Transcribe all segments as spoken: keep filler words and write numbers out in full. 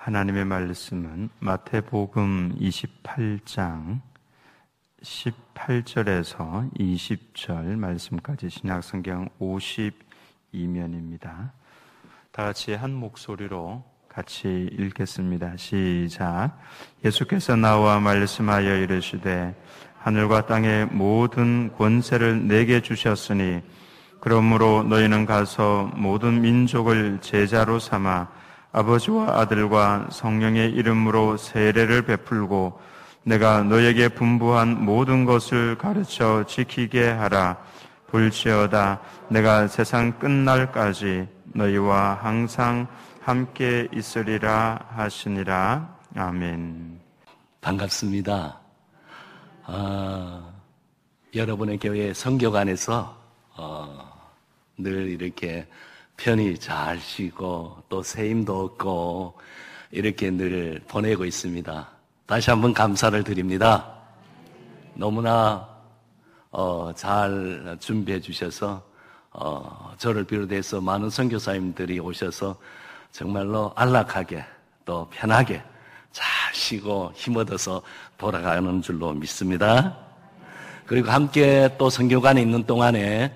하나님의 말씀은 마태복음 이십팔 장 십팔 절에서 이십 절 말씀까지 신약성경 오십이 면입니다. 다 같이 한 목소리로 같이 읽겠습니다. 시작. 예수께서 나와 말씀하여 이르시되 하늘과 땅의 모든 권세를 내게 주셨으니 그러므로 너희는 가서 모든 민족을 제자로 삼아 아버지와 아들과 성령의 이름으로 세례를 베풀고 내가 너에게 분부한 모든 것을 가르쳐 지키게 하라. 볼지어다 내가 세상 끝날까지 너희와 항상 함께 있으리라 하시니라. 아멘. 반갑습니다. 아, 여러분의 교회 성교관에서 어, 늘 이렇게 편히 잘 쉬고 또 새 힘도 얻고 이렇게 늘 보내고 있습니다. 다시 한번 감사를 드립니다. 너무나 어, 잘 준비해 주셔서 어, 저를 비롯해서 많은 선교사님들이 오셔서 정말로 안락하게 또 편하게 잘 쉬고 힘 얻어서 돌아가는 줄로 믿습니다. 그리고 함께 또 선교관에 있는 동안에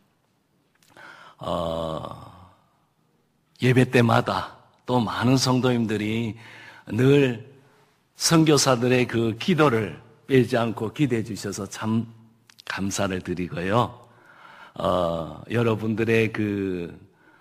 어, 예배 때마다 또 많은 성도님들이 늘 선교사들의 그 기도를 빼지 않고 기대해 주셔서 참 감사를 드리고요. 어, 여러분들의 그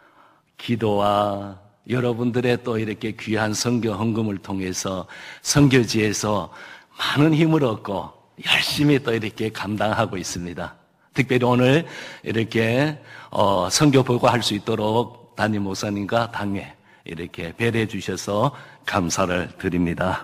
기도와 여러분들의 또 이렇게 귀한 선교 헌금을 통해서 선교지에서 많은 힘을 얻고 열심히 또 이렇게 감당하고 있습니다. 특별히 오늘 이렇게 어, 선교 보고할 수 있도록 담임 목사님과 당회 이렇게 배려해 주셔서 감사를 드립니다.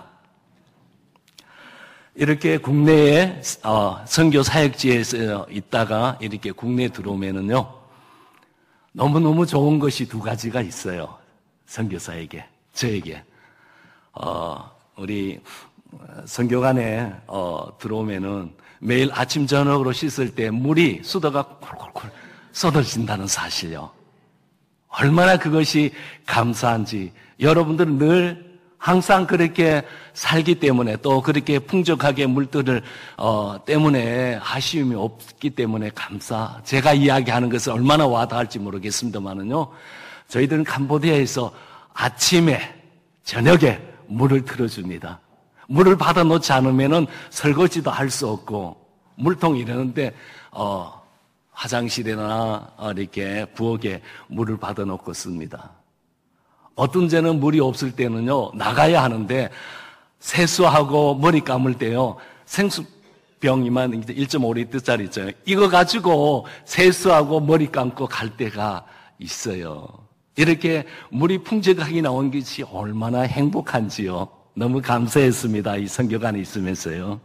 이렇게 국내에 어, 선교 사역지에서 있다가 이렇게 국내에 들어오면은요 너무너무 좋은 것이 두 가지가 있어요. 선교사에게, 저에게. 어, 우리 선교관에 어, 들어오면은 매일 아침 저녁으로 씻을 때 물이 수도가 콜콜콜 쏟아진다는 사실요. 얼마나 그것이 감사한지. 여러분들은 늘 항상 그렇게 살기 때문에 또 그렇게 풍족하게 물들을 어, 때문에 아쉬움이 없기 때문에 감사. 제가 이야기하는 것을 얼마나 와닿을지 모르겠습니다만은요. 저희들은 캄보디아에서 아침에 저녁에 물을 틀어줍니다. 물을 받아놓지 않으면은 설거지도 할 수 없고 물통 이러는데 어, 화장실이나 이렇게 부엌에 물을 받아놓고 씁니다. 어떤 데는 물이 없을 때는요 나가야 하는데 세수하고 머리 감을 때요 생수병이만 일 점 오 리터짜리 있잖아요. 이거 가지고 세수하고 머리 감고 갈 때가 있어요. 이렇게 물이 풍족하게 나온 것이 얼마나 행복한지요. 너무 감사했습니다. 이 선교관에 있으면서요.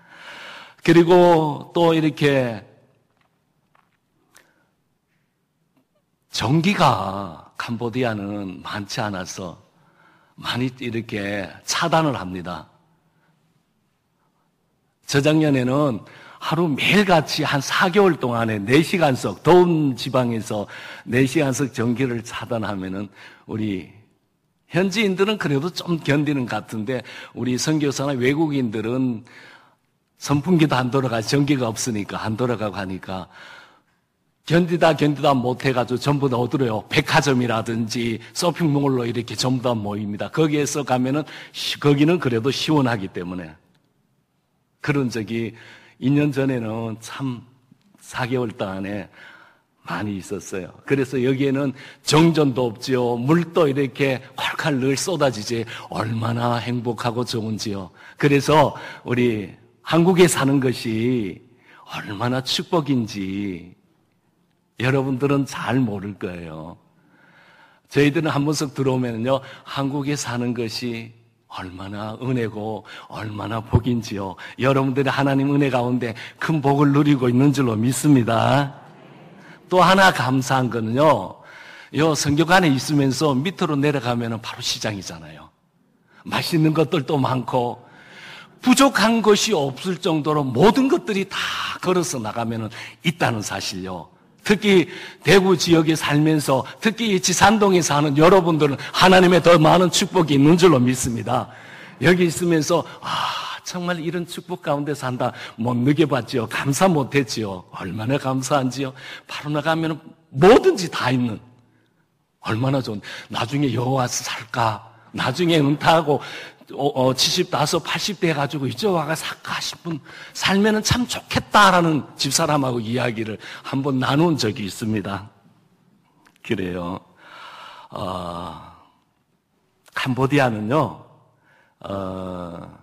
그리고 또 이렇게 전기가 캄보디아는 많지 않아서 많이 이렇게 차단을 합니다. 저작년에는 하루 매일같이 한 사 개월 동안에 네 시간씩 더운 지방에서 네 시간씩 전기를 차단하면은 우리 현지인들은 그래도 좀 견디는 것 같은데 우리 선교사나 외국인들은 선풍기도 안 돌아가 전기가 없으니까 안 돌아가고 하니까 견디다 견디다 못해가지고 전부 다 어디로요? 백화점이라든지 쇼핑몰로 이렇게 전부 다 모입니다. 거기에서 가면은 거기는 그래도 시원하기 때문에 그런 적이 이 년 전에는 참 사 개월 동안에 많이 있었어요. 그래서 여기에는 정전도 없지요. 물도 이렇게 콸콸 늘 쏟아지지. 얼마나 행복하고 좋은지요. 그래서 우리 한국에 사는 것이 얼마나 축복인지 여러분들은 잘 모를 거예요. 저희들은 한 번씩 들어오면요 한국에 사는 것이 얼마나 은혜고 얼마나 복인지요. 여러분들이 하나님 은혜 가운데 큰 복을 누리고 있는 줄로 믿습니다. 또 하나 감사한 거는요, 요 선교관에 있으면서 밑으로 내려가면 바로 시장이잖아요. 맛있는 것들도 많고 부족한 것이 없을 정도로 모든 것들이 다 걸어서 나가면 있다는 사실요. 특히 대구 지역에 살면서 특히 지산동에 사는 여러분들은 하나님의 더 많은 축복이 있는 줄로 믿습니다. 여기 있으면서 아 정말 이런 축복 가운데 산다 못 느껴봤지요. 감사 못했지요. 얼마나 감사한지요. 바로 나가면 뭐든지 다 있는 얼마나 좋은. 나중에 여호와서 살까, 나중에 은퇴하고 어, 어, 칠십오, 팔십 대 해가지고 이제 와가 살까 싶은 살면은 참 좋겠다라는 집사람하고 이야기를 한번 나눈 적이 있습니다. 그래요. 어, 캄보디아는요, 어,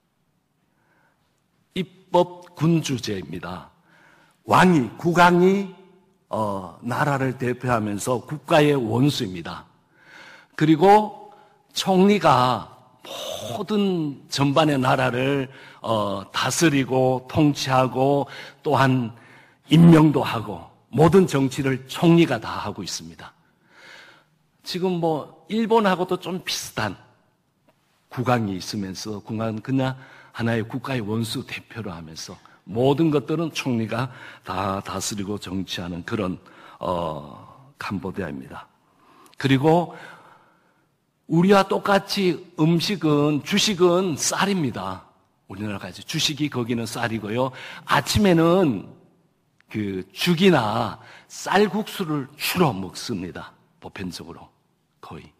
입법 군주제입니다. 왕이, 국왕이 어, 나라를 대표하면서 국가의 원수입니다. 그리고 총리가 모든 전반의 나라를 어, 다스리고 통치하고 또한 임명도 하고 모든 정치를 총리가 다 하고 있습니다. 지금 뭐 일본하고도 좀 비슷한 국왕이 있으면서 국왕은 그냥 하나의 국가의 원수 대표로 하면서 모든 것들은 총리가 다 다스리고 정치하는 그런 어, 캄보디아입니다. 그리고 우리와 똑같이 음식은 주식은 쌀입니다. 우리나라 같이 주식이 거기는 쌀이고요. 아침에는 그 죽이나 쌀국수를 주로 먹습니다. 보편적으로 거의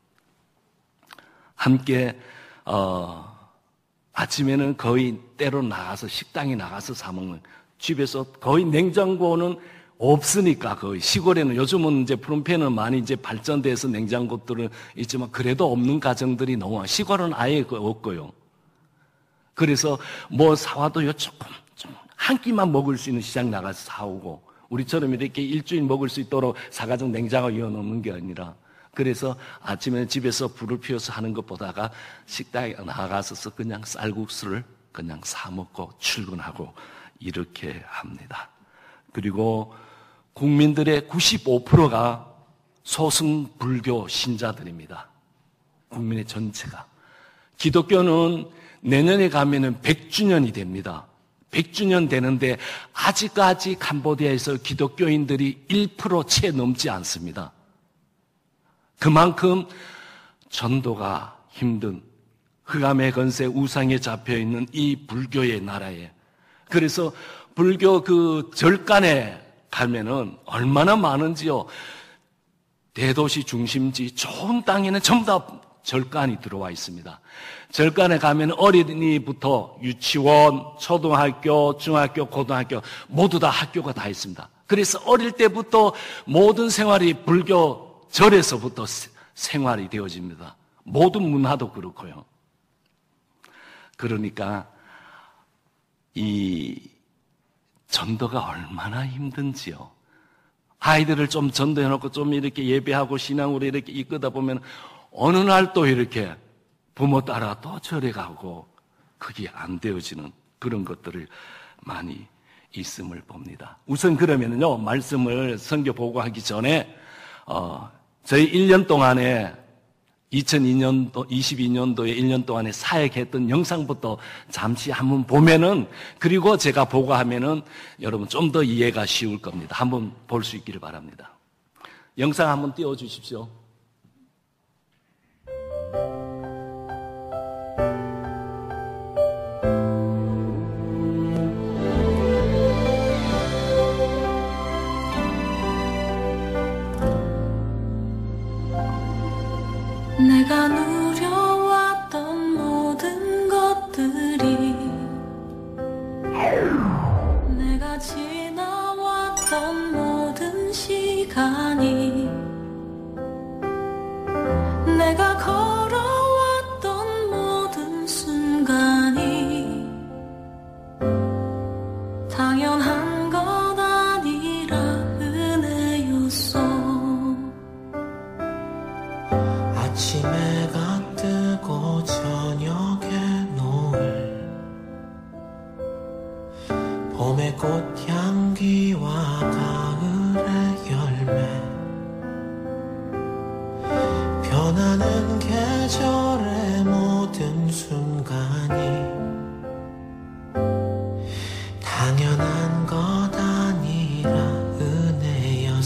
함께 어, 아침에는 거의 때로 나가서 식당에 나가서 사 먹는 집에서 거의 냉장고는 없으니까 거의 시골에는 요즘은 이제 프롬페는 많이 이제 발전돼서 냉장고들은 있지만 그래도 없는 가정들이 너무 많아요. 시골은 아예 없고요. 그래서 뭐 사와도요 조금 좀 한 끼만 먹을 수 있는 시장 나가서 사오고 우리처럼 이렇게 일주일 먹을 수 있도록 사가정 냉장고 이어놓는 게 아니라 그래서 아침에 집에서 불을 피워서 하는 것보다가 식당에 나가서 그냥 쌀국수를 그냥 사 먹고 출근하고 이렇게 합니다. 그리고 국민들의 구십오 퍼센트가 소승 불교 신자들입니다. 국민의 전체가. 기독교는 내년에 가면은 백 주년이 됩니다. 백 주년 되는데 아직까지 캄보디아에서 기독교인들이 일 퍼센트 채 넘지 않습니다. 그만큼 전도가 힘든 흑암의 건세 우상에 잡혀있는 이 불교의 나라에 그래서 불교 그 절간에 가면은 얼마나 많은지요. 대도시 중심지 좋은 땅에는 전부 다 절간이 들어와 있습니다. 절간에 가면 어린이부터 유치원, 초등학교, 중학교, 고등학교 모두 다 학교가 다 있습니다. 그래서 어릴 때부터 모든 생활이 불교 절에서부터 생활이 되어집니다. 모든 문화도 그렇고요. 그러니까 이 전도가 얼마나 힘든지요. 아이들을 좀 전도해놓고 좀 이렇게 예배하고 신앙으로 이렇게 이끌다 보면 어느 날 또 이렇게 부모 따라 또 절에 가고 그게 안 되어지는 그런 것들을 많이 있음을 봅니다. 우선 그러면요 말씀을 선교 보고하기 전에 어, 저희 일 년 동안에 이천이 년도, 이십이 년도에 일 년 동안에 사역했던 영상부터 잠시 한번 보면은, 그리고 제가 보고하면은 여러분 좀 더 이해가 쉬울 겁니다. 한번 볼 수 있기를 바랍니다. 영상 한번 띄워주십시오. 내가 누려왔던 모든 것들이 내가 지나왔던 모든 시간이 내가 걸어왔던 모든 순간이 당연한 것 아니라 은혜였어. 아침에가 뜨고 저녁에 노을 봄의 꽃향기와 가을의 열매 변하는 계절의 모든 순간이 당연한 것 아니라 은혜였어.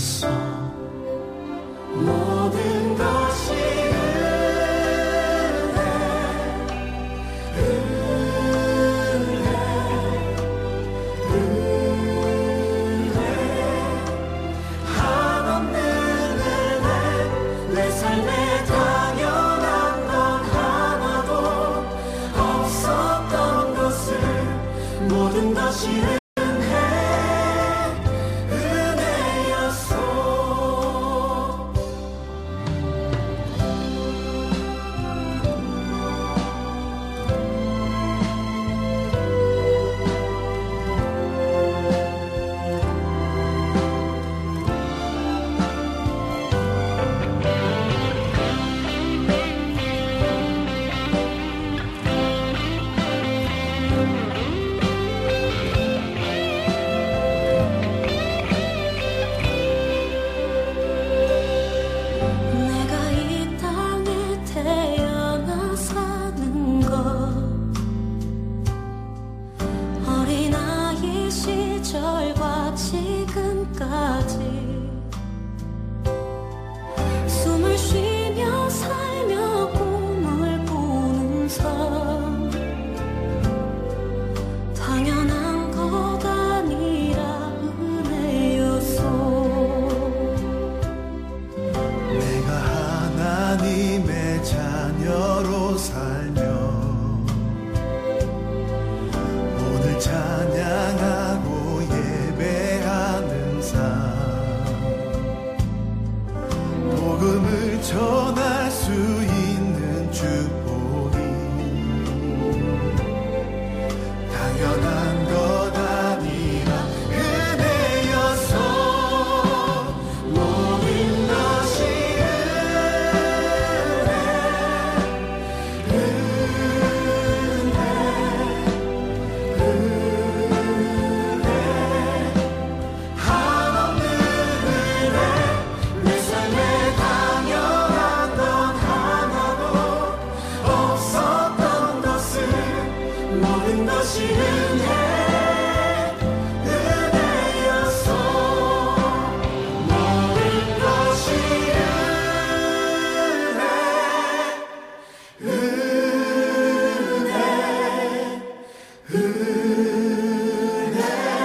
자녀로 살며 오늘 찬양하고 예배하는 삶 복음을 전할 수 있는 축복이 당연한 것 아니라 은혜여서 모든 것이 은혜 은혜 은혜 한없는 은혜 내 삶에 당연한 건 하나도 없었던 것을 모든 것이 은혜 은혜여서 모든 것이 은혜 은혜 은혜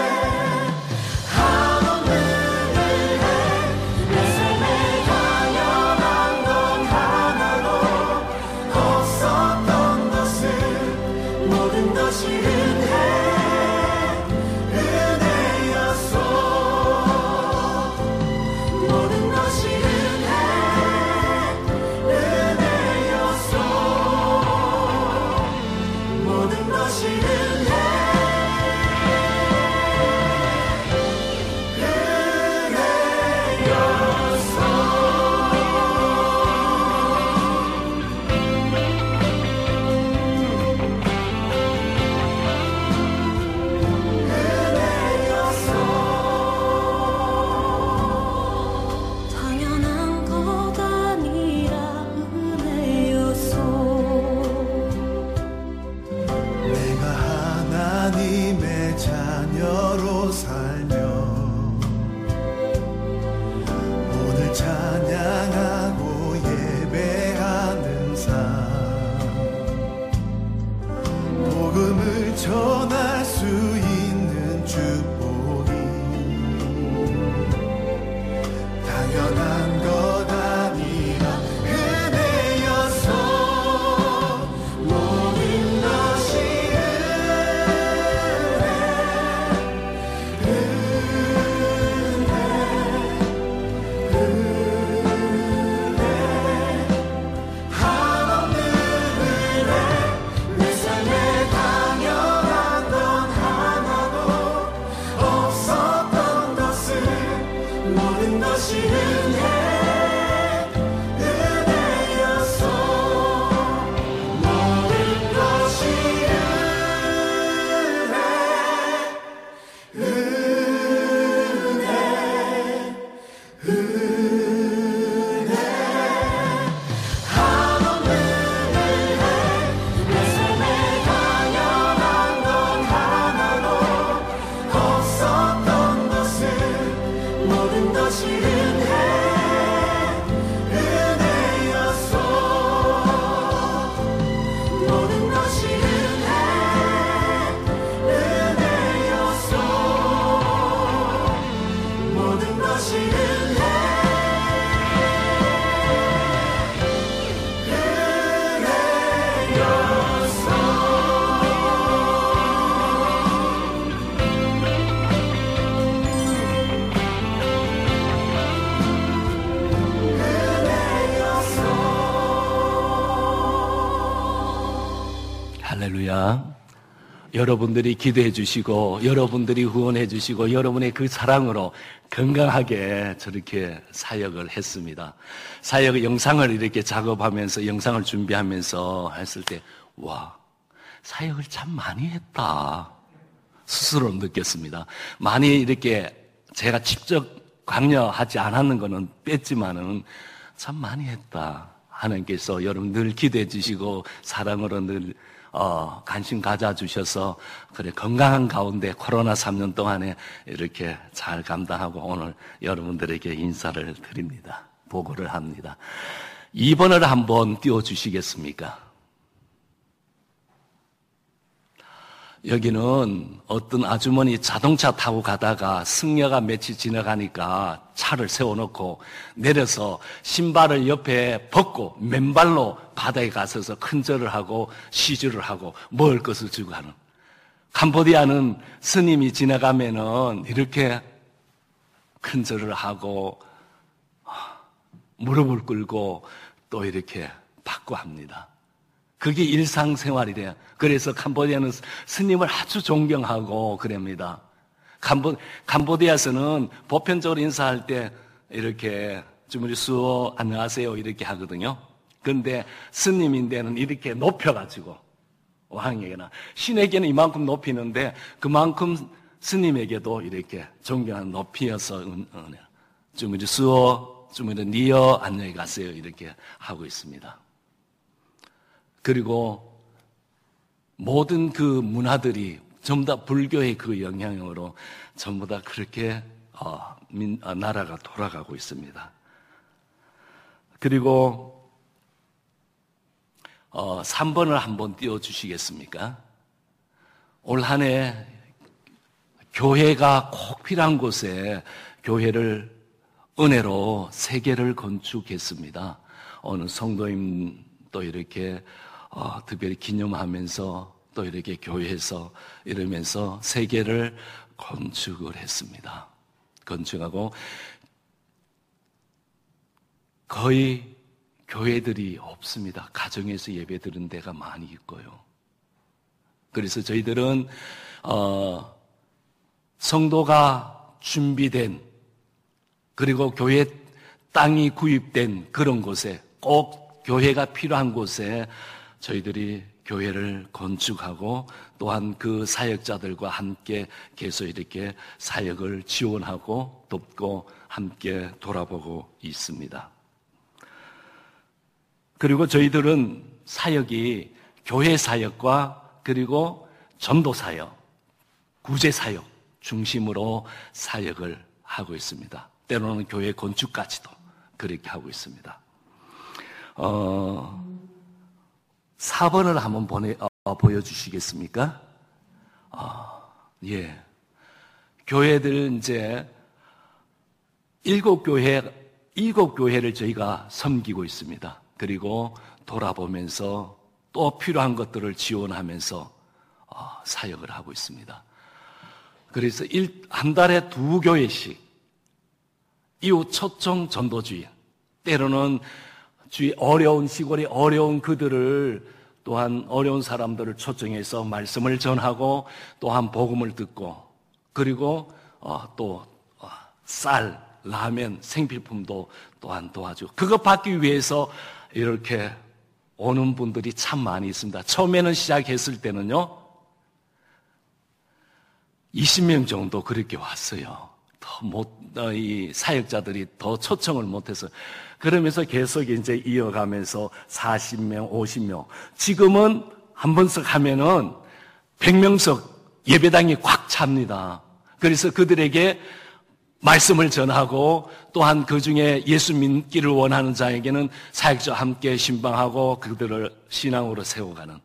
한없는 은혜 내 삶에 당연한 건 하나도 없었던 것을 모든 것이 은혜 은혜여서 모든 것이 은혜 은혜여서 모든 것이 은혜 당연한 것 아니라 은혜여서 내가 하나님의 자녀로 살며 오늘 찬양하고 예배하는 삶 복음을 전할 수 있는 축복이 당연한 것 아니라 은혜여서 모든 것이 은혜 은혜 은혜 한없는 은혜 내 삶에 당연한 건 하나도 없었던 것을 모든 것이 은혜 은혜여서 모든 것이 은혜 은혜 은혜 한없는 은혜 내 삶에 당연한 건 하나도 없었던 것을 모든 것이 은혜 은혜여서 모든 것이 은혜 은혜여서 모든 것이 은혜 할렐루야. 여러분들이 기도해 주시고 여러분들이 후원해 주시고 여러분의 그 사랑으로 건강하게 저렇게 사역을 했습니다. 사역 영상을 이렇게 작업하면서 영상을 준비하면서 했을 때 와, 사역을 참 많이 했다 스스로 느꼈습니다. 많이 이렇게 제가 직접 관여하지 않았는 거는 뺐지만은 참 많이 했다. 하나님께서 여러분 늘 기대해 주시고 사랑으로 늘 어, 관심 가져주셔서 그래 건강한 가운데 코로나 삼 년 동안에 이렇게 잘 감당하고 오늘 여러분들에게 인사를 드립니다. 보고를 합니다. 이 번을 한번 띄워주시겠습니까? 여기는 어떤 아주머니 자동차 타고 가다가 승려가 며칠 지나가니까 차를 세워놓고 내려서 신발을 옆에 벗고 맨발로 바다에 가서서 큰절을 하고 시주를 하고 먹을 것을 주고 하는, 캄보디아는 스님이 지나가면은 이렇게 큰절을 하고 무릎을 꿇고 또 이렇게 받고 합니다. 그게 일상생활이래요. 그래서 캄보디아는 스님을 아주 존경하고 그럽니다. 캄보, 캄보디아에서는 보편적으로 인사할 때 이렇게 주무리수 안녕하세요 이렇게 하거든요. 그런데 스님인데는 이렇게 높여가지고 왕에게나 신에게는 이만큼 높이는데 그만큼 스님에게도 이렇게 존경하는 높이어서 주무리수 주무리 니어 안녕히 가세요 이렇게 하고 있습니다. 그리고 모든 그 문화들이 전부 다 불교의 그 영향으로 전부 다 그렇게 어, 민, 어, 나라가 돌아가고 있습니다. 그리고 어, 삼 번을 한번 띄워주시겠습니까? 올 한 해 교회가 꼭 필요한 곳에 교회를 은혜로 세 개를 건축했습니다. 어느 성도님도 이렇게 어, 특별히 기념하면서 또 이렇게 교회에서 이러면서 세 개를 건축을 했습니다. 건축하고 거의 교회들이 없습니다. 가정에서 예배 드리는 데가 많이 있고요. 그래서 저희들은 어, 성도가 준비된 그리고 교회 땅이 구입된 그런 곳에 꼭 교회가 필요한 곳에 저희들이 교회를 건축하고 또한 그 사역자들과 함께 계속 이렇게 사역을 지원하고 돕고 함께 돌아보고 있습니다. 그리고 저희들은 사역이 교회 사역과 그리고 전도 사역, 구제 사역 중심으로 사역을 하고 있습니다. 때로는 교회 건축까지도 그렇게 하고 있습니다. 어, 사 번을 한번 보내, 어, 보여주시겠습니까? 어, 예. 교회들 이제 일곱 교회, 일곱 교회를 저희가 섬기고 있습니다. 그리고 돌아보면서 또 필요한 것들을 지원하면서 어, 사역을 하고 있습니다. 그래서 일, 한 달에 두 교회씩 이웃 초청 전도주의, 때로는 주위 어려운 시골의 어려운 그들을 또한 어려운 사람들을 초청해서 말씀을 전하고 또한 복음을 듣고 그리고 어, 또 어, 쌀, 라면, 생필품도 또한 도와주고 그것 받기 위해서 이렇게 오는 분들이 참 많이 있습니다. 처음에는 시작했을 때는요 이십 명 정도 그렇게 왔어요. 더 못, 이 사역자들이 더 초청을 못해서 그러면서 계속 이제 이어가면서 사십 명, 오십 명. 지금은 한 번씩 하면은 백 명석 예배당이 꽉 찹니다. 그래서 그들에게 말씀을 전하고 또한 그 중에 예수 믿기를 원하는 자에게는 사역자와 함께 신방하고 그들을 신앙으로 세워가는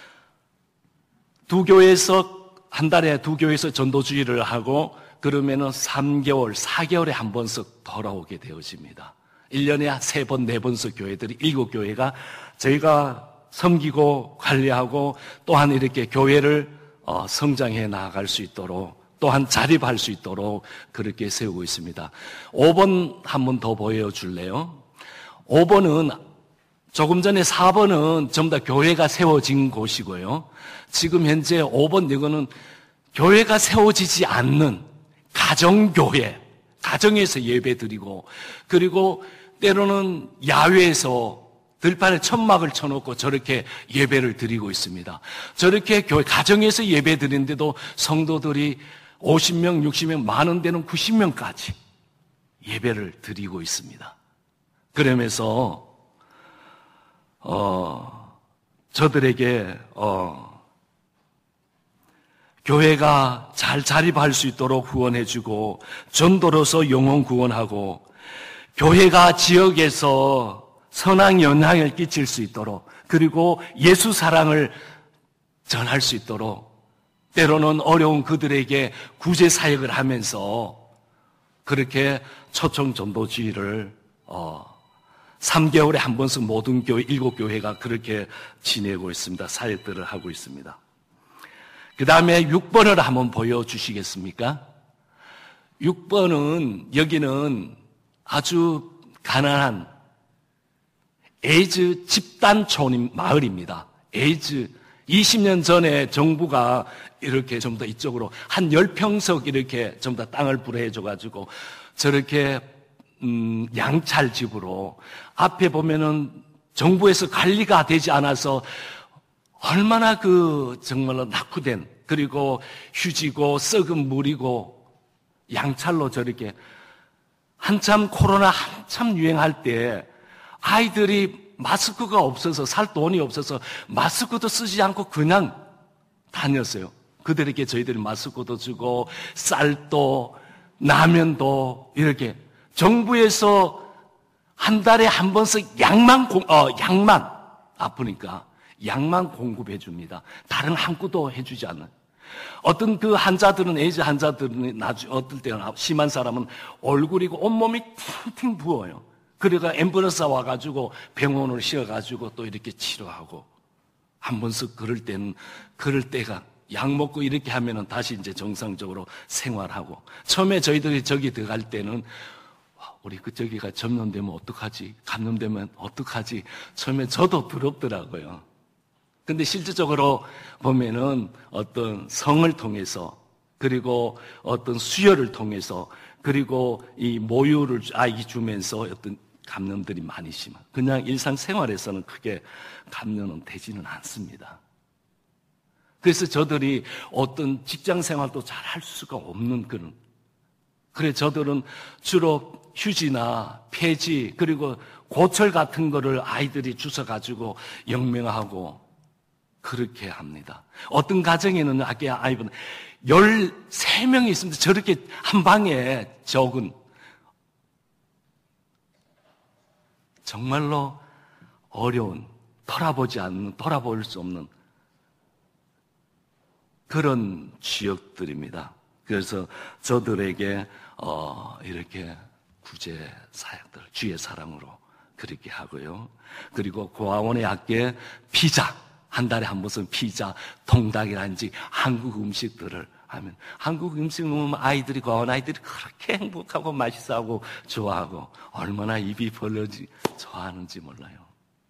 두 교회에서 한 달에 두 교회에서 전도주의를 하고 그러면은 삼 개월, 사 개월에 한 번씩 돌아오게 되어집니다. 일 년에 세 번, 네 번씩 교회들이 일곱 교회가 저희가 섬기고 관리하고 또한 이렇게 교회를 어, 성장해 나아갈 수 있도록 또한 자립할 수 있도록 그렇게 세우고 있습니다. 오 번 한 번 더 보여줄래요? 오 번은 조금 전에 사 번은 전부 다 교회가 세워진 곳이고요. 지금 현재 오 번 이거는 교회가 세워지지 않는 가정교회, 가정에서 예배 드리고 그리고 때로는 야외에서 들판에 천막을 쳐놓고 저렇게 예배를 드리고 있습니다. 저렇게 교회, 가정에서 예배 드리는데도 성도들이 오십 명, 육십 명, 많은 데는 구십 명까지 예배를 드리고 있습니다. 그러면서 어, 저들에게 어, 교회가 잘 자립할 수 있도록 후원해주고 전도로서 영혼 구원하고 교회가 지역에서 선한 영향을 끼칠 수 있도록 그리고 예수 사랑을 전할 수 있도록 때로는 어려운 그들에게 구제 사역을 하면서 그렇게 초청 전도주의를 어, 삼 개월에 한 번씩 모든 교회, 일곱 교회가 그렇게 지내고 있습니다. 사역들을 하고 있습니다. 그 다음에 육 번을 한번 보여주시겠습니까? 육 번은 여기는 아주 가난한 에이즈 집단촌 마을입니다. 에이즈 이십 년 전에 정부가 이렇게 좀 더 이쪽으로 한 열 평석 이렇게 좀 더 땅을 불해줘가지고 저렇게 음, 양찰집으로 앞에 보면은 정부에서 관리가 되지 않아서 얼마나 그 정말로 낙후된 그리고 휴지고 썩은 물이고 양찰로 저렇게 한참 코로나 한참 유행할 때 아이들이 마스크가 없어서 살 돈이 없어서 마스크도 쓰지 않고 그냥 다녔어요. 그들에게 저희들이 마스크도 주고 쌀도 라면도 이렇게 정부에서 한 달에 한 번씩 약만 공, 어, 약만 아프니까 약만 공급해 줍니다. 다른 한 꾸도 해주지 않아요. 어떤 그 환자들은 에이즈 환자들은 나중 어떨 때는 심한 사람은 얼굴이고 온몸이 팅팅 부어요. 그래가 앰뷸런스 와가지고 병원을 씌워가지고 또 이렇게 치료하고 한 번씩 그럴 때는 그럴 때가 약 먹고 이렇게 하면은 다시 이제 정상적으로 생활하고 처음에 저희들이 저기 들어갈 때는 우리 그 저기가 전염되면 어떡하지? 감염되면 어떡하지? 처음에 저도 두렵더라고요. 근데 실질적으로 보면은 어떤 성을 통해서 그리고 어떤 수혈을 통해서 그리고 이 모유를 아이 주면서 어떤 감염들이 많이 심한 그냥 일상생활에서는 크게 감염은 되지는 않습니다. 그래서 저들이 어떤 직장생활도 잘 할 수가 없는 그런 그래 저들은 주로 휴지나 폐지 그리고 고철 같은 거를 아이들이 주워가지고 영명하고 그렇게 합니다. 어떤 가정에는 아까 아이분 열세 명이 있습니다. 저렇게 한 방에 적은 정말로 어려운 돌아보지 않는 돌아볼 수 없는 그런 지역들입니다. 그래서 저들에게 어, 이렇게 구제 사역들 주의 사랑으로 그렇게 하고요. 그리고 고아원의 학교에 피자 한 달에 한 번은 피자, 통닭이라든지 한국 음식들을 하면 한국 음식 먹으면 아이들이 고아원 아이들이 그렇게 행복하고 맛있어하고 좋아하고 얼마나 입이 벌려지 좋아하는지 몰라요.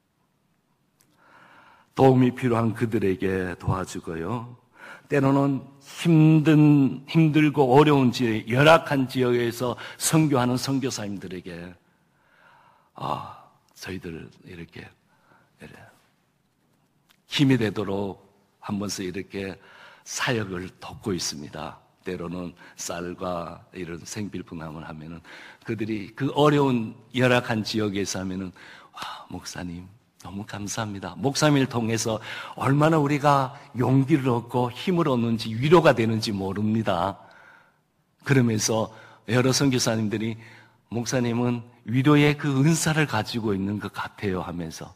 도움이 필요한 그들에게 도와주고요. 때로는 힘든, 힘들고 어려운 지역, 열악한 지역에서 선교하는 선교사님들에게, 아, 저희들 이렇게, 이렇게 힘이 되도록 한 번씩 이렇게 사역을 돕고 있습니다. 때로는 쌀과 이런 생필품을 하면은 그들이 그 어려운 열악한 지역에서 하면은, 와, 목사님, 너무 감사합니다. 목사님을 통해서 얼마나 우리가 용기를 얻고 힘을 얻는지 위로가 되는지 모릅니다. 그러면서 여러 선교사님들이 목사님은 위로의 그 은사를 가지고 있는 것 같아요 하면서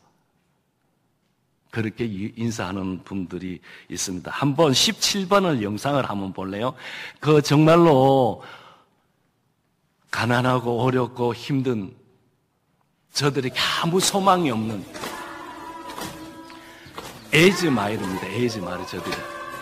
그렇게 인사하는 분들이 있습니다. 한번 십칠 번을 영상을 한번 볼래요? 그 정말로 가난하고 어렵고 힘든 저들에게 아무 소망이 없는 에이즈 마을입니다. 에이즈 마을 저들이.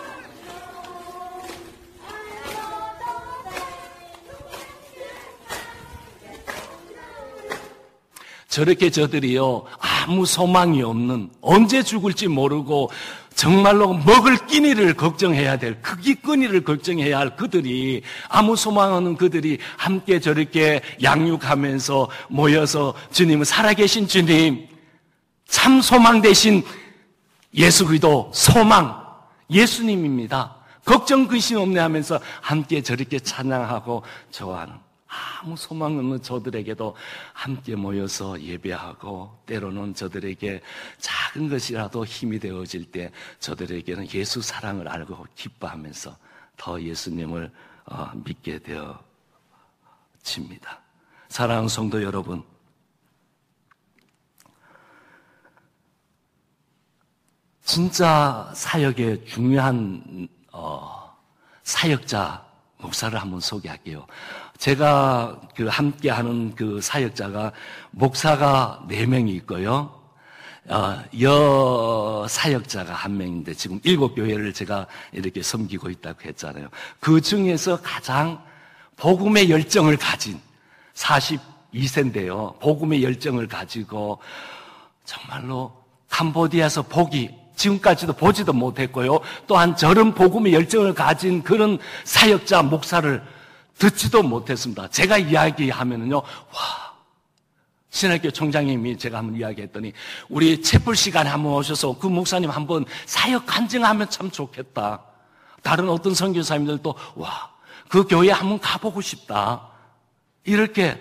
저렇게 저들이요 아무 소망이 없는 언제 죽을지 모르고 정말로 먹을 끼니를 걱정해야 될 크기 끈이를 걱정해야 할 그들이 아무 소망 없는 그들이 함께 저렇게 양육하면서 모여서 주님은 살아계신 주님 참 소망 되신 예수 그리스도 소망 예수님입니다. 걱정 근심 없네 하면서 함께 저렇게 찬양하고 좋아하는 아무 소망 없는 저들에게도 함께 모여서 예배하고 때로는 저들에게 작은 것이라도 힘이 되어질 때 저들에게는 예수 사랑을 알고 기뻐하면서 더 예수님을 믿게 되어집니다. 사랑하는 성도 여러분, 진짜 사역의 중요한 어, 사역자 목사를 한번 소개할게요. 제가 그 함께하는 그 사역자가 목사가 네 명이 있고요. 어, 여 사역자가 한 명인데 지금 일곱 교회를 제가 이렇게 섬기고 있다고 했잖아요. 그 중에서 가장 복음의 열정을 가진 사십이 세인데요. 복음의 열정을 가지고 정말로 캄보디아에서 보기 지금까지도 보지도 못했고요. 또한 저런 복음의 열정을 가진 그런 사역자 목사를 듣지도 못했습니다. 제가 이야기하면은요, 와, 신학교 총장님이 제가 한번 이야기했더니 우리 채플 시간에 한번 오셔서 그 목사님 한번 사역 간증하면 참 좋겠다. 다른 어떤 선교사님들도 와, 그 교회 한번 가보고 싶다. 이렇게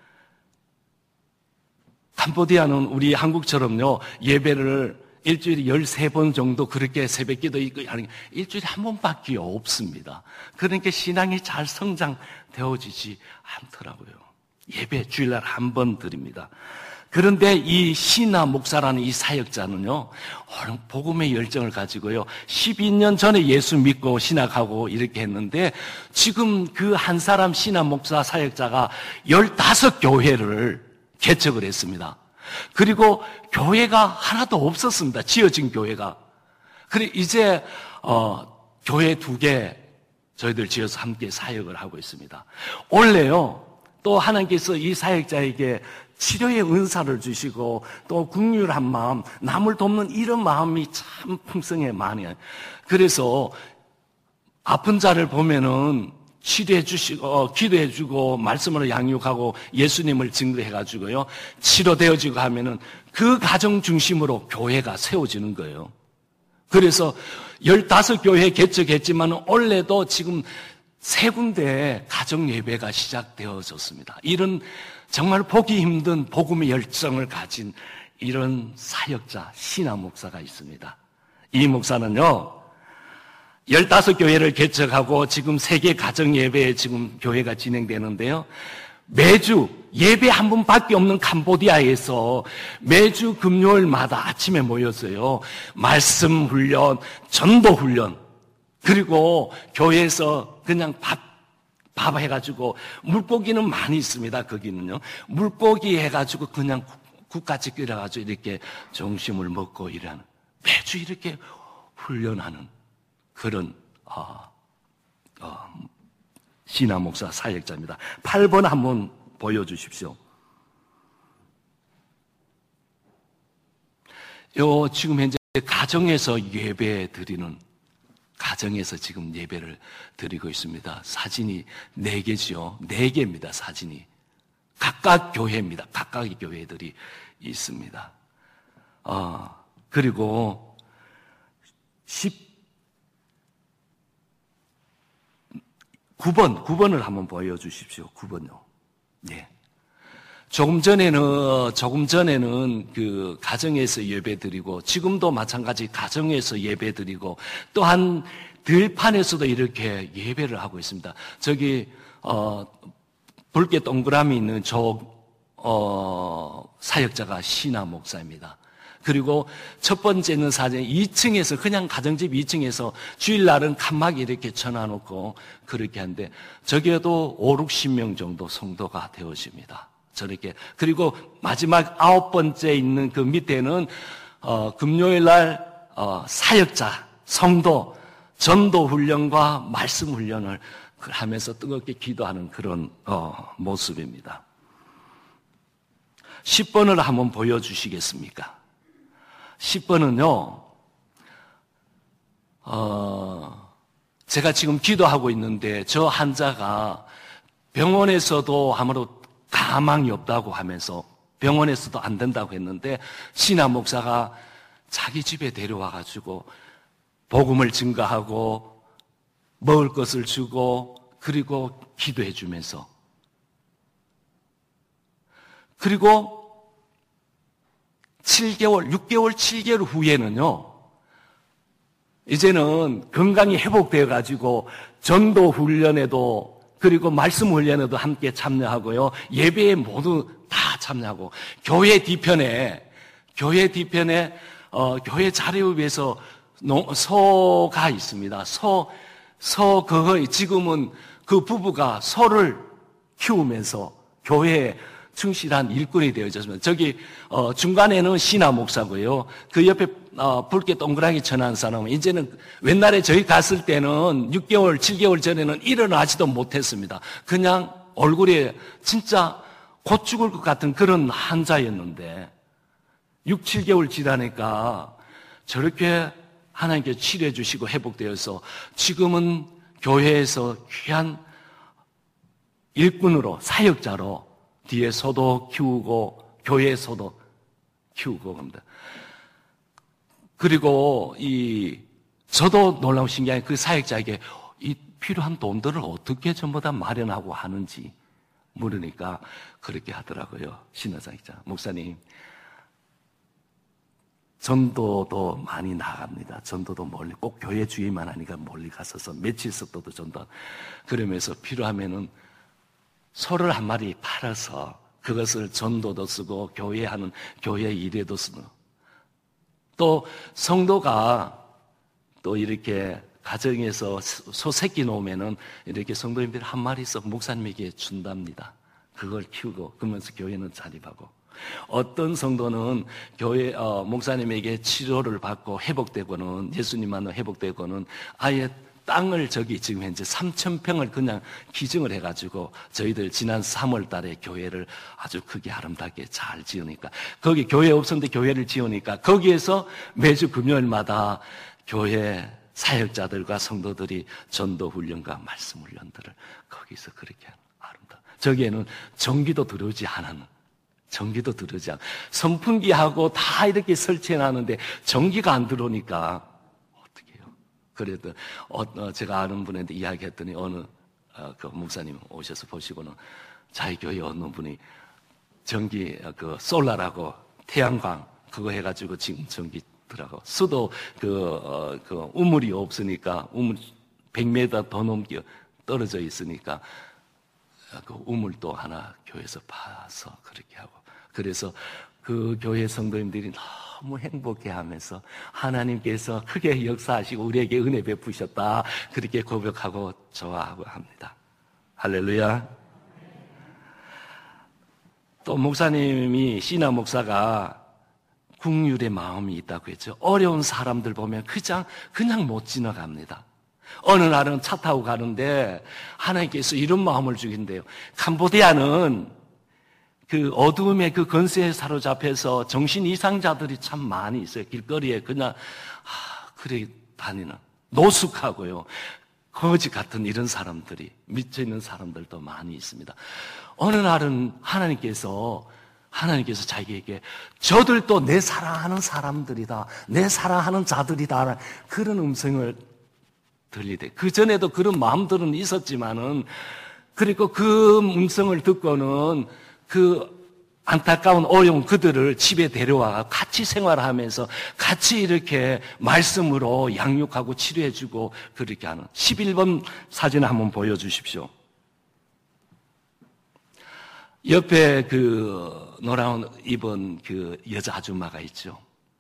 캄보디아는 우리 한국처럼요, 예배를 일주일에 열세 번 정도 그렇게 새벽기도 있고 하는 게 일주일에 한 번밖에 없습니다. 그러니까 신앙이 잘 성장되어지지 않더라고요. 예배 주일날 한 번 드립니다. 그런데 이 시나 목사라는 이 사역자는요, 복음의 열정을 가지고요, 십이 년 전에 예수 믿고 신학하고 이렇게 했는데 지금 그 한 사람 시나 목사 사역자가 열다섯 교회를 개척을 했습니다. 그리고 교회가 하나도 없었습니다. 지어진 교회가. 그래 이제 어, 교회 두 개 저희들 지어서 함께 사역을 하고 있습니다. 원래요, 또 하나님께서 이 사역자에게 치료의 은사를 주시고 또 긍휼한 마음, 남을 돕는 이런 마음이 참 풍성해 많이. 그래서 아픈 자를 보면은 치료해 주시고, 기도해 주고, 말씀으로 양육하고, 예수님을 증거해 가지고요, 치료되어지고 하면은 그 가정 중심으로 교회가 세워지는 거예요. 그래서 열다섯 교회 개척했지만, 원래도 지금 세 군데 가정 예배가 시작되어졌습니다. 이런 정말 보기 힘든 복음의 열정을 가진 이런 사역자, 신하 목사가 있습니다. 이 목사는요, 열다섯 교회를 개척하고 지금 세계 가정 예배에 지금 교회가 진행되는데요. 매주 예배 한 번밖에 없는 캄보디아에서 매주 금요일마다 아침에 모였어요. 말씀 훈련, 전도 훈련, 그리고 교회에서 그냥 밥, 밥 해가지고, 물고기는 많이 있습니다, 거기는요. 물고기 해가지고 그냥 국같이 끓여가지고 이렇게 점심을 먹고 이러는, 매주 이렇게 훈련하는 그런 어, 어, 신하 목사 사역자입니다. 팔 번 한번 보여주십시오. 요 지금 현재 가정에서 예배 드리는, 가정에서 지금 예배를 드리고 있습니다. 사진이 네 개지요. 네 개입니다. 사진이 각각 교회입니다. 각각의 교회들이 있습니다. 어, 그리고 십 구 번, 구 번을 한번 보여주십시오. 구 번요. 네. 조금 전에는, 조금 전에는 그 가정에서 예배 드리고, 지금도 마찬가지 가정에서 예배 드리고, 또한 들판에서도 이렇게 예배를 하고 있습니다. 저기, 어, 붉게 동그라미 있는 저, 어, 사역자가 신하 목사입니다. 그리고 첫 번째는 사진 이 층에서 그냥 가정집 이 층에서 주일날은 칸막 이렇게 쳐놔놓고 그렇게 하는데 저기에도 오륙십 명 정도 성도가 되어집니다. 저렇게. 그리고 마지막 아홉 번째 있는 그 밑에는 어, 금요일날 어, 사역자, 성도, 전도 훈련과 말씀 훈련을 하면서 뜨겁게 기도하는 그런 어, 모습입니다. 십 번을 한번 보여주시겠습니까? 십 번은요, 어, 제가 지금 기도하고 있는데 저 환자가 병원에서도 아무래도 가망이 없다고 하면서 병원에서도 안 된다고 했는데 신하 목사가 자기 집에 데려와가지고 복음을 증거하고 먹을 것을 주고 그리고 기도해 주면서 그리고 칠 개월, 육 개월, 칠 개월 후에는요, 이제는 건강이 회복되어 가지고 전도 훈련에도 그리고 말씀 훈련에도 함께 참여하고요, 예배에 모두 다 참여하고, 교회 뒤편에, 교회 뒤편에, 어, 교회 자리에 위해서 소가 있습니다. 소, 소, 그거, 지금은 그 부부가 소를 키우면서 교회에 충실한 일꾼이 되어졌습니다. 저기, 어, 중간에는 신하 목사고요. 그 옆에, 어, 붉게 동그랗게 전한 사람은, 이제는, 옛날에 저희 갔을 때는 육 개월, 칠 개월 전에는 일어나지도 못했습니다. 그냥 얼굴에 진짜 곧 죽을 것 같은 그런 환자였는데, 육, 칠 개월 지나니까 저렇게 하나님께 치료해 주시고 회복되어서 지금은 교회에서 귀한 일꾼으로, 사역자로 뒤에 소도 키우고 교회에서도 키우고 합니다. 그리고 이 저도 놀라우신 게 그 사역자에게 이 필요한 돈들을 어떻게 전부 다 마련하고 하는지 물으니까 그렇게 하더라고요. 신화사역자 목사님, 전도도 많이 나갑니다. 전도도 멀리, 꼭 교회 주위만 하니까 멀리 갔어서 며칠 썼어도 전도. 그러면서 필요하면은 소를 한 마리 팔아서 그것을 전도도 쓰고 교회 하는 교회 일에도 쓰고, 또 성도가 또 이렇게 가정에서 소 새끼 놓으면은 이렇게 성도님들 한 마리씩 목사님에게 준답니다. 그걸 키우고 그러면서 교회는 자립하고, 어떤 성도는 교회 어, 목사님에게 치료를 받고 회복되고는, 예수님 만나 회복되고는 아예 땅을, 저기 지금 현재 삼천 평을 그냥 기증을 해가지고 저희들 지난 삼월 달에 교회를 아주 크게 아름답게 잘 지으니까, 거기 교회 없었는데 교회를 지으니까 거기에서 매주 금요일마다 교회 사역자들과 성도들이 전도 훈련과 말씀 훈련들을 거기서 그렇게 하는 아름다워. 저기에는 전기도 들어오지 않은, 전기도 들어오지 않은, 선풍기하고 다 이렇게 설치해놨는데 전기가 안 들어오니까 어떻게 해요? 그래도 어, 어, 제가 아는 분한테 이야기했더니 어느 어, 그 목사님 오셔서 보시고는 자기 교회 어느 분이 전기 그 솔라라고 태양광 그거 해가지고 지금 전기 더라고. 수도 그, 어, 그 우물이 없으니까, 우물 백 미터 더 넘게 떨어져 있으니까 그 우물도 하나 교회에서 파서 그렇게 하고, 그래서 그 교회 성도님들이 너무 행복해하면서 하나님께서 크게 역사하시고 우리에게 은혜 베푸셨다 그렇게 고백하고 좋아하고 합니다. 할렐루야. 또 목사님이, 신하 목사가 국률의 마음이 있다고 했죠. 어려운 사람들 보면 그냥, 그냥 못 지나갑니다. 어느 날은 차 타고 가는데 하나님께서 이런 마음을 주긴대요. 캄보디아는 그 어두움의 그 건세에 사로잡혀서 정신 이상자들이 참 많이 있어요. 길거리에 그냥, 아, 그래 다니는. 노숙하고요. 거지 같은 이런 사람들이, 미쳐있는 사람들도 많이 있습니다. 어느 날은 하나님께서 하나님께서 자기에게 저들도 내 사랑하는 사람들이다, 내 사랑하는 자들이다, 그런 음성을 들리대. 그 전에도 그런 마음들은 있었지만은, 그리고 그 음성을 듣고는 그 안타까운 어려운 그들을 집에 데려와 같이 생활하면서 같이 이렇게 말씀으로 양육하고 치료해주고 그렇게 하는. 십일 번 사진을 한번 보여주십시오. 옆에 그 노란 옷 입은 그 여자 아줌마가 있죠.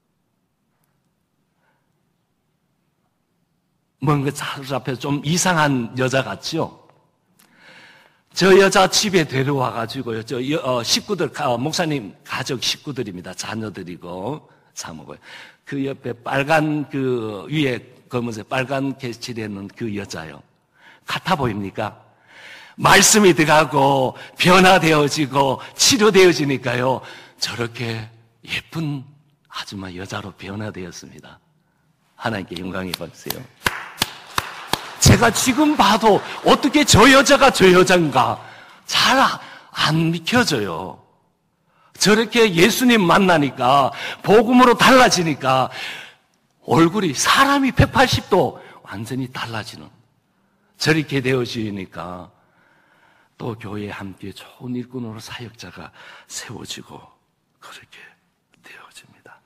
뭔가 앞에 좀 이상한 여자 같죠? 저 여자 집에 데려와가지고요. 저 어, 식구들, 어, 목사님 가족 식구들입니다. 자녀들이고 사모고요. 그 옆에 빨간 그 위에 검은색 빨간 개칠했는 그 여자요. 같아 보입니까? 말씀이 들어가고 변화되어지고 치료되어지니까요, 저렇게 예쁜 아줌마 여자로 변화되었습니다. 하나님께 영광이 받으세요. 제가 지금 봐도 어떻게 저 여자가 저 여자인가 잘 안 믿겨져요. 저렇게 예수님 만나니까, 복음으로 달라지니까 얼굴이 사람이 백팔십 도 완전히 달라지는, 저렇게 되어지니까 또 교회에 함께 좋은 일꾼으로 사역자가 세워지고 그렇게 되어집니다.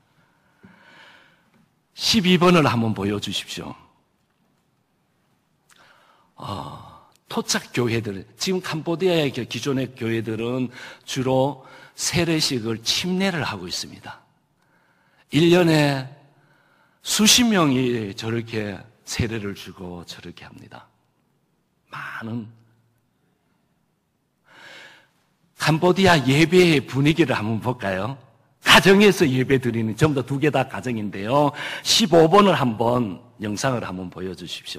십이 번을 한번 보여주십시오. 어, 토착 교회들, 지금 캄보디아의 기존의 교회들은 주로 세례식을 침례를 하고 있습니다. 일 년에 수십 명이 저렇게 세례를 주고 저렇게 합니다. 많은 캄보디아 예배의 분위기를 한번 볼까요? 가정에서 예배 드리는, 전부 다 두 개 다 가정인데요. 십오 번을 한번 영상을 한번 보여주십시오.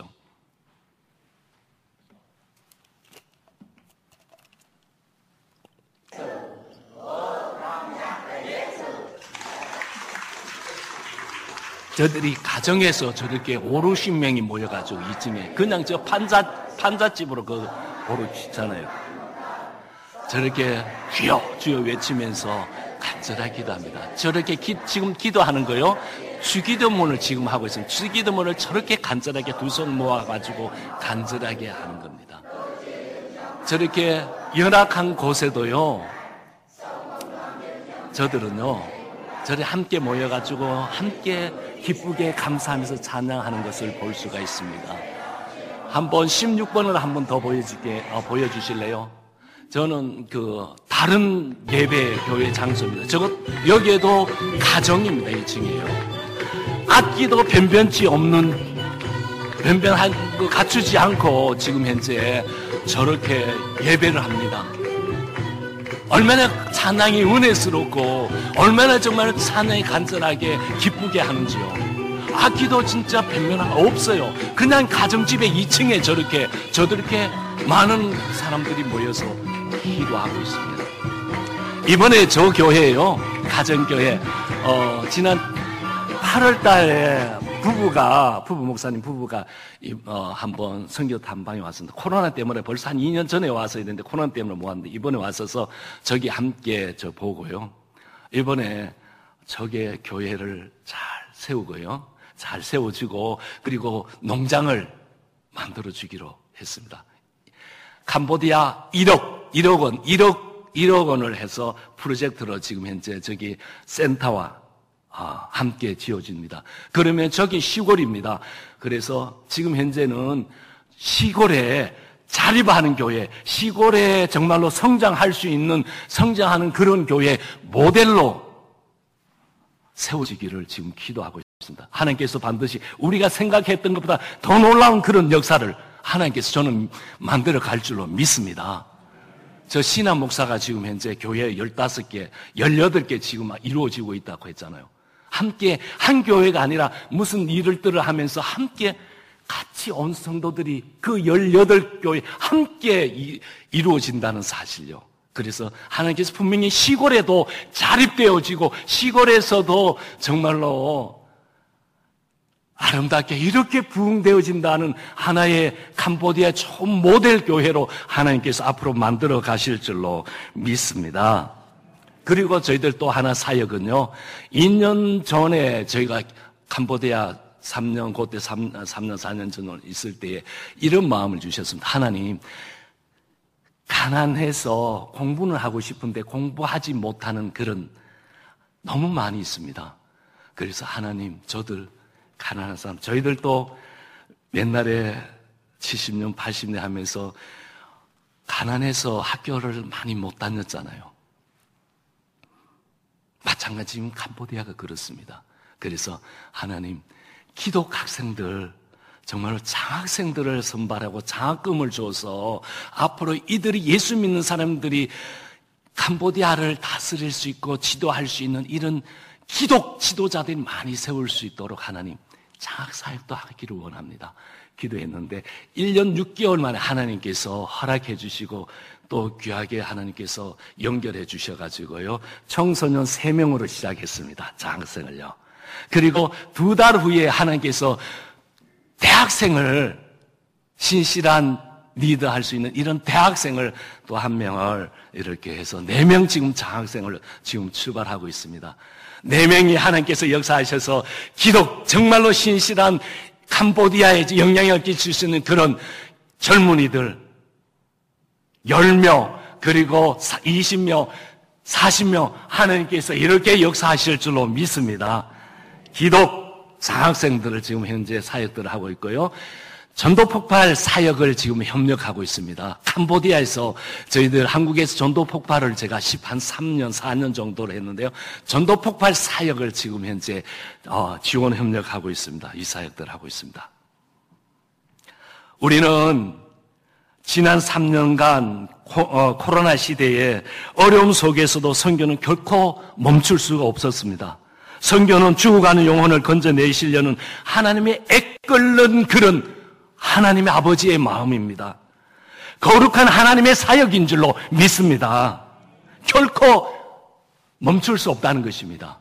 저들이 가정에서 저렇게 오르십 명이 모여가지고 이 층에 그냥 저 판자, 판잣집으로 그 오르시잖아요. 저렇게 주여 주여 외치면서 간절하게 기도합니다. 저렇게 기, 지금 기도하는 거요. 주기도문을 지금 하고 있습니다. 주기도문을 저렇게 간절하게 두 손 모아가지고 간절하게 하는 겁니다. 저렇게 연약한 곳에도요. 저들은요. 저를 함께 모여가지고 함께 기쁘게 감사하면서 찬양하는 것을 볼 수가 있습니다. 한번 십육 번을 한번 더 보여줄게, 어, 보여주실래요? 저는 그 다른 예배 교회 장소입니다. 저것 여기에도 가정입니다. 이 층이에요. 악기도 변변치 없는, 변변한 거 갖추지 않고 지금 현재 저렇게 예배를 합니다. 얼마나 찬양이 은혜스럽고 얼마나 정말 찬양이 간절하게 기쁘게 하는지요. 악기도 진짜 변변한 거 없어요. 그냥 가정집에 이 층에 저렇게 저렇게 많은 사람들이 모여서 기도하고 있습니다. 이번에 저 교회요, 가정교회, 어, 지난 팔월 달에 부부가, 부부 목사님 부부가, 어, 한번 선교 탐방에 왔습니다. 코로나 때문에 벌써 한 이 년 전에 와서 있는데 코로나 때문에 못 왔는데 이번에 왔어서 저기 함께 저 보고요. 이번에 저게 교회를 잘 세우고요. 잘 세워주고, 그리고 농장을 만들어주기로 했습니다. 캄보디아 일억, 일억 원, 일억, 일억 원을 해서 프로젝트로 지금 현재 저기 센터와 아, 함께 지어집니다. 그러면 저기 시골입니다. 그래서 지금 현재는 시골에 자립하는 교회, 시골에 정말로 성장할 수 있는, 성장하는 그런 교회 모델로 세워지기를 지금 기도하고 있습니다. 하나님께서 반드시 우리가 생각했던 것보다 더 놀라운 그런 역사를 하나님께서 저는 만들어 갈 줄로 믿습니다. 저 신한 목사가 지금 현재 교회 열다섯 개, 열여덟 개 지금 이루어지고 있다고 했잖아요. 함께 한 교회가 아니라 무슨 일을 들어 하면서 함께 같이 온 성도들이 그 열여덟 교회 함께 이, 이루어진다는 사실요. 그래서 하나님께서 분명히 시골에도 자립되어지고 시골에서도 정말로 아름답게 이렇게 부흥되어진다는 하나의 캄보디아 좋은 모델 교회로 하나님께서 앞으로 만들어 가실 줄로 믿습니다. 그리고 저희들 또 하나 사역은요, 이 년 전에 저희가 캄보디아 삼 년, 그때 삼 년, 사 년 전에 있을 때에 이런 마음을 주셨습니다. 하나님, 가난해서 공부는 하고 싶은데 공부하지 못하는 그런 너무 많이 있습니다. 그래서 하나님, 저들 가난한 사람, 저희들도 옛날에 칠십 년, 팔십 년 하면서 가난해서 학교를 많이 못 다녔잖아요. 마찬가지 지금 캄보디아가 그렇습니다. 그래서 하나님, 기독 학생들, 정말로 장학생들을 선발하고 장학금을 줘서 앞으로 이들이 예수 믿는 사람들이 캄보디아를 다스릴 수 있고 지도할 수 있는 이런 기독 지도자들이 많이 세울 수 있도록 하나님 장학사역도 하기를 원합니다. 기도했는데 일 년 육 개월 만에 하나님께서 허락해 주시고 또 귀하게 하나님께서 연결해 주셔가지고요, 청소년 세 명으로 시작했습니다. 장학생을요. 그리고 두 달 후에 하나님께서 대학생을, 신실한 리더할 수 있는 이런 대학생을 또 한 명을 이렇게 해서 네 명 지금 장학생을 지금 출발하고 있습니다. 네 명이 하나님께서 역사하셔서 기독 정말로 신실한 캄보디아에 영향을 끼칠 수 있는 그런 젊은이들 열 명, 그리고 이십 명, 사십 명 하나님께서 이렇게 역사하실 줄로 믿습니다. 기독 장학생들을 지금 현재 사역들을 하고 있고요. 전도폭발 사역을 지금 협력하고 있습니다. 캄보디아에서 저희들 한국에서 전도폭발을 제가 한 삼 년, 사 년 정도를 했는데요. 전도폭발 사역을 지금 현재 어, 지원 협력하고 있습니다. 이 사역들을 하고 있습니다. 우리는 지난 삼 년간 코, 어, 코로나 시대에 어려움 속에서도 선교는 결코 멈출 수가 없었습니다. 선교는 죽어가는 영혼을 건져내시려는 하나님의 애끓는 그런 하나님의 아버지의 마음입니다. 거룩한 하나님의 사역인 줄로 믿습니다. 결코 멈출 수 없다는 것입니다.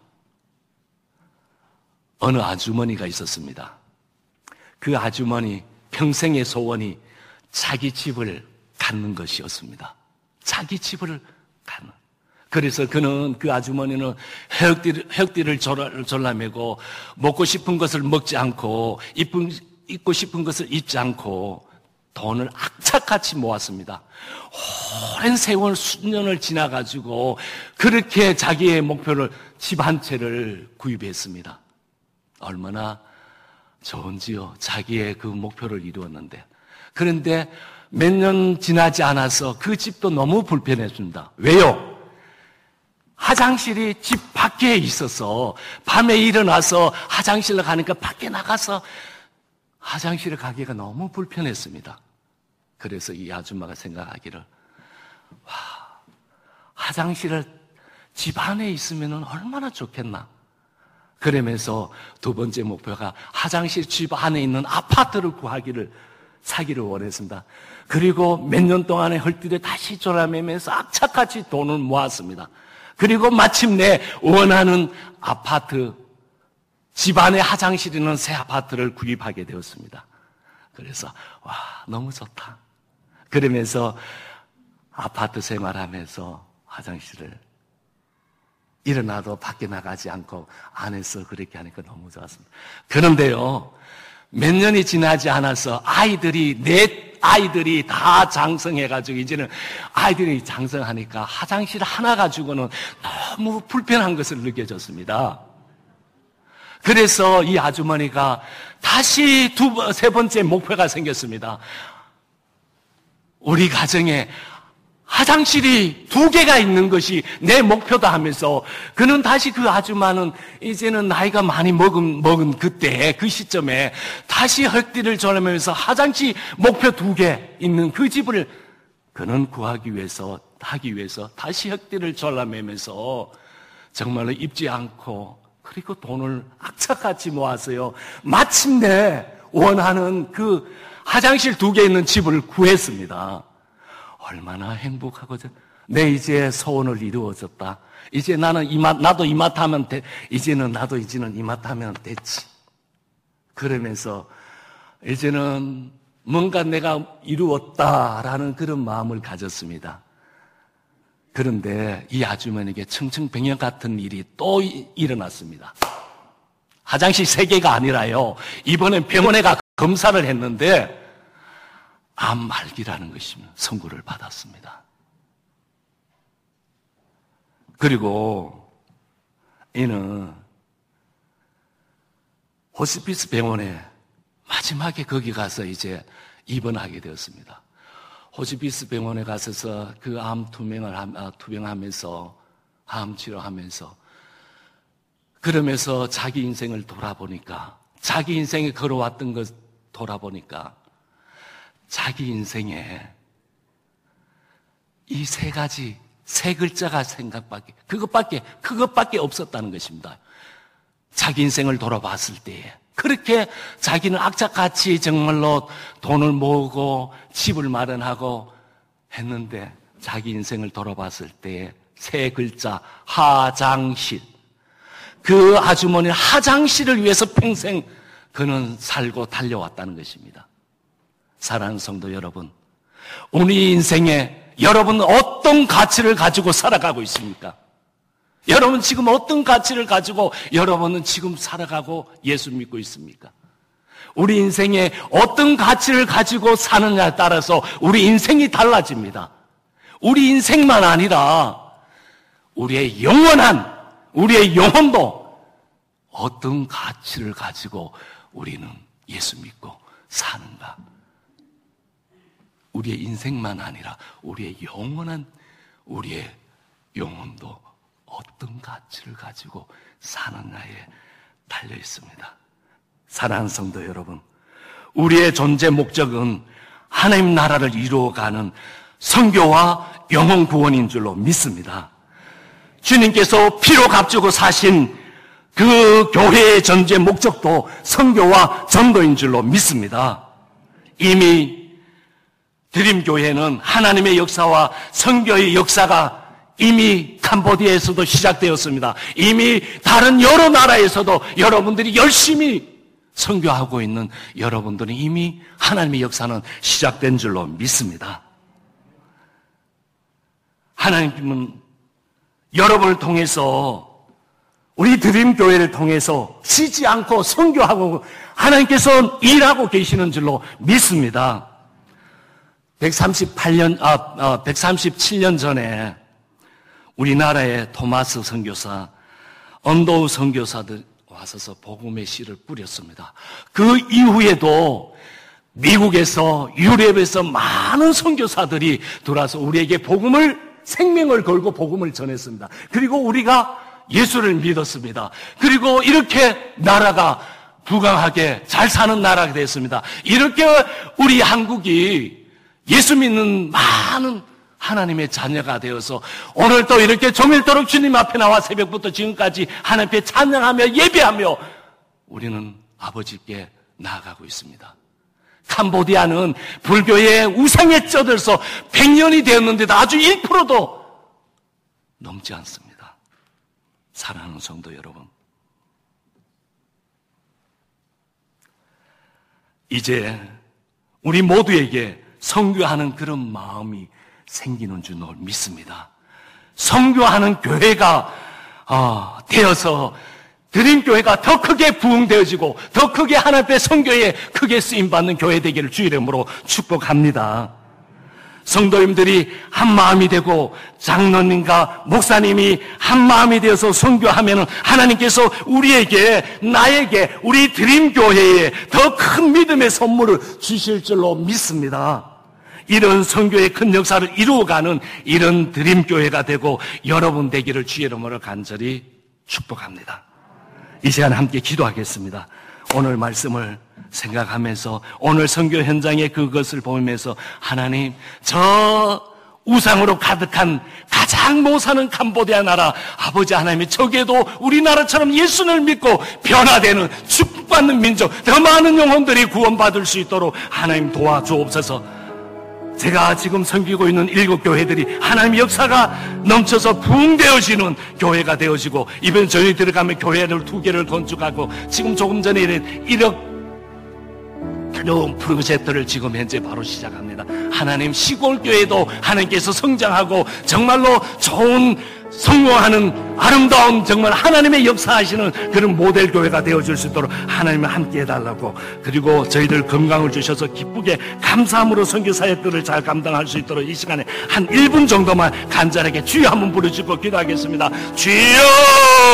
어느 아주머니가 있었습니다. 그 아주머니 평생의 소원이 자기 집을 갖는 것이었습니다. 자기 집을 갖는. 그래서 그는, 그 아주머니는 헤역띠를, 헤역띠를 졸라매고 먹고 싶은 것을 먹지 않고 입은, 입고 싶은 것을 입지 않고 돈을 악착같이 모았습니다. 오랜 세월 수년을 지나가지고 그렇게 자기의 목표를 집 한 채를 구입했습니다. 얼마나 좋은지요. 자기의 그 목표를 이루었는데. 그런데 몇 년 지나지 않아서 그 집도 너무 불편해집니다. 왜요? 화장실이 집 밖에 있어서 밤에 일어나서 화장실을 가니까 밖에 나가서 화장실을 가기가 너무 불편했습니다. 그래서 이 아줌마가 생각하기를, 와, 화장실을 집 안에 있으면 얼마나 좋겠나. 그러면서 두 번째 목표가 화장실 집 안에 있는 아파트를 구하기를, 사기를 원했습니다. 그리고 몇 년 동안의 헐띠를 다시 졸라매면서 악착같이 돈을 모았습니다. 그리고 마침내 원하는 아파트, 집 안에 화장실 있는 새 아파트를 구입하게 되었습니다. 그래서 와, 너무 좋다. 그러면서 아파트 생활하면서 화장실을 일어나도 밖에 나가지 않고 안에서 그렇게 하니까 너무 좋았습니다. 그런데요, 몇 년이 지나지 않아서 아이들이, 내 아이들이 다 장성해가지고 이제는 아이들이 장성하니까 화장실 하나 가지고는 너무 불편한 것을 느껴졌습니다. 그래서 이 아주머니가 다시 두, 세 번째 목표가 생겼습니다. 우리 가정에 화장실이 두 개가 있는 것이 내 목표다 하면서 그는 다시 그 아줌마는 이제는 나이가 많이 먹은, 먹은 그때 그 시점에 다시 헐띠를 졸라매면서 화장실 목표 두 개 있는 그 집을 그는 구하기 위해서, 하기 위해서 다시 헐띠를 졸라매면서 정말로 입지 않고 그리고 돈을 악착같이 모아서요, 마침내 원하는 그 화장실 두 개 있는 집을 구했습니다. 얼마나 행복하거든. 내 이제 소원을 이루어졌다. 이제 나는 이맛, 나도 이맛 하면 돼. 이제는 나도 이제는 이맛 하면 됐지. 그러면서 이제는 뭔가 내가 이루었다라는 그런 마음을 가졌습니다. 그런데 이 아주머니에게 청청병력 같은 일이 또 일어났습니다. 화장실 세 개가 아니라요, 이번엔 병원에 가 검사를 했는데 암 말기라는 것이 선고를 받았습니다. 그리고 이는 호스피스 병원에 마지막에 거기 가서 이제 입원하게 되었습니다. 호스피스 병원에 가서 그 암 투명을 아, 투병하면서 암 치료하면서 그러면서 자기 인생을 돌아보니까, 자기 인생에 걸어왔던 것 돌아보니까 자기 인생에 이 세 가지, 세 글자가 생각밖에, 그것밖에, 그것밖에 없었다는 것입니다. 자기 인생을 돌아봤을 때에. 그렇게 자기는 악착같이 정말로 돈을 모으고 집을 마련하고 했는데 자기 인생을 돌아봤을 때에 세 글자, 화장실. 그 아주머니는 화장실을 위해서 평생 그는 살고 달려왔다는 것입니다. 사랑하는 성도 여러분, 우리 인생에 여러분 어떤 가치를 가지고 살아가고 있습니까? 여러분 지금 어떤 가치를 가지고 여러분은 지금 살아가고 예수 믿고 있습니까? 우리 인생에 어떤 가치를 가지고 사느냐에 따라서 우리 인생이 달라집니다. 우리 인생만 아니라 우리의 영원한, 우리의 영혼도 어떤 가치를 가지고 우리는 예수 믿고 사는가? 우리의 인생만 아니라 우리의 영원한, 우리의 영혼도 어떤 가치를 가지고 사느냐에 달려 있습니다. 사랑하는 성도 여러분, 우리의 존재 목적은 하나님 나라를 이루어가는 선교와 영혼 구원인 줄로 믿습니다. 주님께서 피로 값주고 사신 그 교회의 존재 목적도 선교와 전도인 줄로 믿습니다. 이미 드림교회는 하나님의 역사와 선교의 역사가 이미 캄보디아에서도 시작되었습니다. 이미 다른 여러 나라에서도 여러분들이 열심히 선교하고 있는 여러분들은 이미 하나님의 역사는 시작된 줄로 믿습니다. 하나님은 여러분을 통해서 우리 드림교회를 통해서 쉬지 않고 선교하고 하나님께서 일하고 계시는 줄로 믿습니다. 백삼십팔 년, 아, 아 백삼십칠 년 전에 우리나라의 토마스 선교사, 언도우 선교사들 와서서 복음의 씨를 뿌렸습니다. 그 이후에도 미국에서 유럽에서 많은 선교사들이 들어와서 우리에게 복음을 생명을 걸고 복음을 전했습니다. 그리고 우리가 예수를 믿었습니다. 그리고 이렇게 나라가 부강하게 잘 사는 나라가 됐습니다. 이렇게 우리 한국이 예수 믿는 많은 하나님의 자녀가 되어서 오늘 또 이렇게 종일토록 주님 앞에 나와 새벽부터 지금까지 하나님께 찬양하며 예배하며 우리는 아버지께 나아가고 있습니다. 캄보디아는 불교의 우상에 쩌들어서 백 년이 되었는데도 아주 일 퍼센트도 넘지 않습니다. 사랑하는 성도 여러분, 이제 우리 모두에게 선교하는 그런 마음이 생기는 줄 믿습니다. 선교하는 교회가 어, 되어서 드림교회가 더 크게 부흥되어지고 더 크게 하나님의 선교에 크게 쓰임받는 교회 되기를 주의 이름으로 축복합니다. 성도님들이 한 마음이 되고 장로님과 목사님이 한 마음이 되어서 선교하면 하나님께서 우리에게, 나에게, 우리 드림교회에 더 큰 믿음의 선물을 주실 줄로 믿습니다. 이런 선교의 큰 역사를 이루어가는 이런 드림교회가 되고 여러분 되기를 주의 이름으로 간절히 축복합니다. 이 시간에 함께 기도하겠습니다. 오늘 말씀을 생각하면서 오늘 선교 현장의 그것을 보면서 하나님, 저 우상으로 가득한 가장 못 사는 캄보디아 나라 아버지 하나님의 적에도 우리나라처럼 예수를 믿고 변화되는 축복받는 민족, 더 많은 영혼들이 구원받을 수 있도록 하나님 도와주옵소서. 제가 지금 섬기고 있는 일곱 교회들이 하나님의 역사가 넘쳐서 부흥되어지는 교회가 되어지고, 이번 저희 들어가면 교회를 두 개를 건축하고 지금 조금 전에 일억 프로젝트를 지금 현재 바로 시작합니다. 하나님, 시골교회도 하나님께서 성장하고 정말로 좋은 성공하는 아름다운 정말 하나님의 역사하시는 그런 모델 교회가 되어줄 수 있도록 하나님을 함께 해달라고, 그리고 저희들 건강을 주셔서 기쁘게 감사함으로 선교 사역들을 잘 감당할 수 있도록 이 시간에 한 일 분 정도만 간절하게 주여 한번 부르시고 기도하겠습니다. 주여!